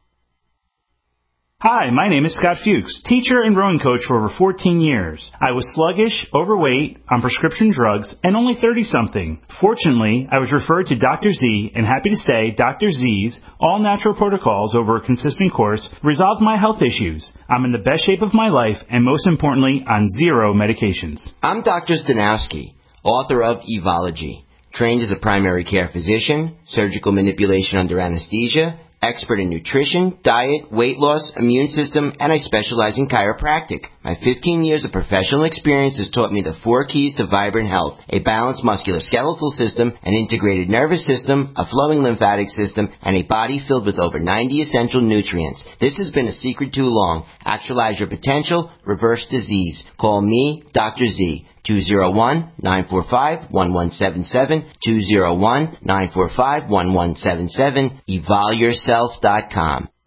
Hi, my name is Scott Fuchs, teacher and rowing coach for over fourteen years. I was sluggish, overweight, on prescription drugs, and only thirty-something. Fortunately, I was referred to Doctor Z, and happy to say Doctor Z's all-natural protocols over a consistent course resolved my health issues. I'm in the best shape of my life, and most importantly, on zero medications.
I'm Doctor Stanowski, author of Evology, trained as a primary care physician, surgical manipulation under anesthesia, expert in nutrition, diet, weight loss, immune system, and I specialize in chiropractic. My fifteen years of professional experience has taught me the four keys to vibrant health: a balanced musculoskeletal system, an integrated nervous system, a flowing lymphatic system, and a body filled with over ninety essential nutrients. This has been a secret too long. Actualize your potential, reverse disease. Call me, Doctor Z. two oh one, nine four five, one one seven seven, two oh one, nine four five, one one seven seven, evol yourself dot com.